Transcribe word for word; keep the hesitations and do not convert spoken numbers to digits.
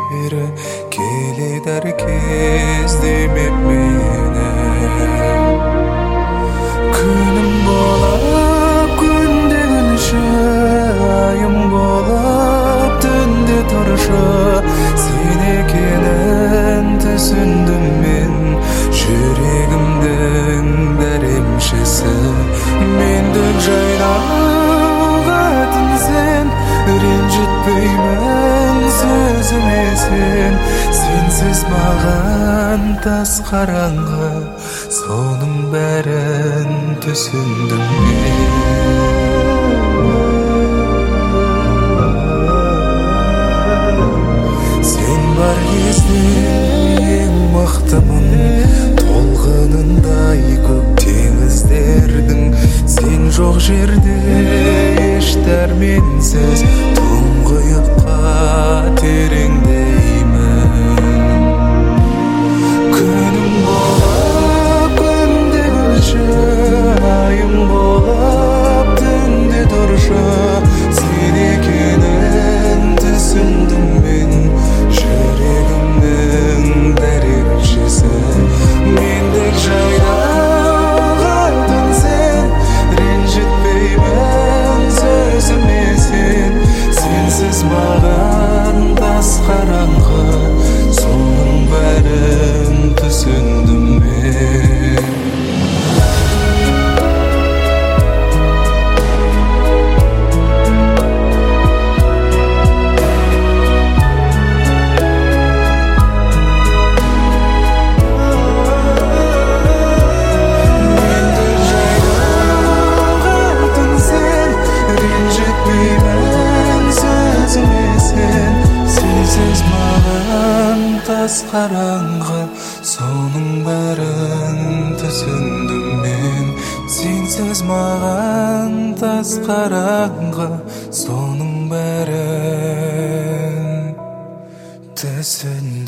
бері келеді әр кезде менен. Күнім болып күнде күнші, айым болып түнде тұршы, сен екенін түсіндім мен, жүрегімдің дәремшісі. Мендік жайнағатын сен, ренжітпеймін сөзіме сен. Сенсіз маған тас қараңғы, соның бәрін түсіндім мен. Сен бар кезде ең мықтымын, толқынындай көк теңіздердің. Сен жоқ жерде еш дәрменсіз, тұңғиыққа тереңдеймін. Күнім болып күнде күнші, айым болып түнде тұршы, сен екенін түсіндім мен, жүрегімнің дәремшісі. Мендік жайнағатын сен, ренжітпеймін сөзіме сен. Сенсіз маған тас қараңғы, соның бәрін түсіндім мен. Сенсіз маған тас қараңғы, соның бәрін түсіндім мен. Сенсіз маған тас қараңғы, соның бәрін түсіндім.